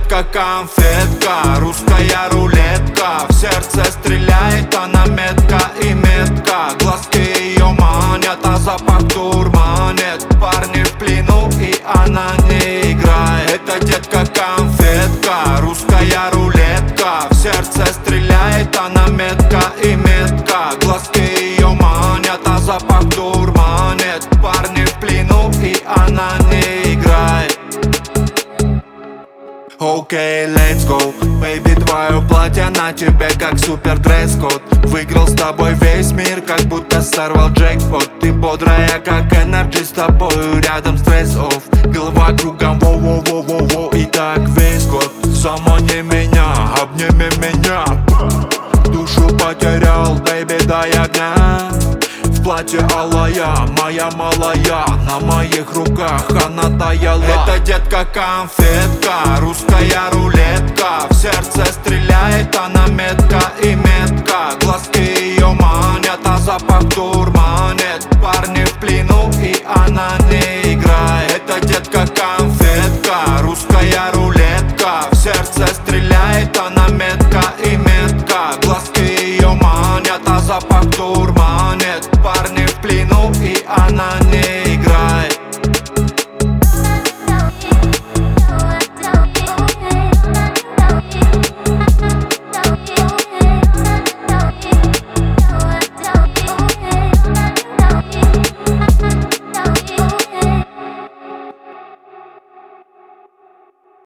детка конфетка, русская рулетка. В сердце стреляет она метко и метко. Глазки ее манят, а запах дурманит. Парни в плену и она не играет. Это детка конфетка, русская рулетка. В сердце стреляет она метко и метко. Глазки ее манят, а запах дурманит. Парни в плену и она не играет. Окей, let's go, baby, твое платье на тебе как супер дресс-код. Выиграл с тобой весь мир, как будто сорвал джекпот. Ты бодрая, как энерджи, с тобою рядом стресс-офф. Голова кругом, во-во-во-во-во, и так весь год. Замани меня, обними меня. Душу потерял, baby, дай огня. В платье алая, моя малая, на моих руках она таяла. Это детка конфетка, русская рулетка.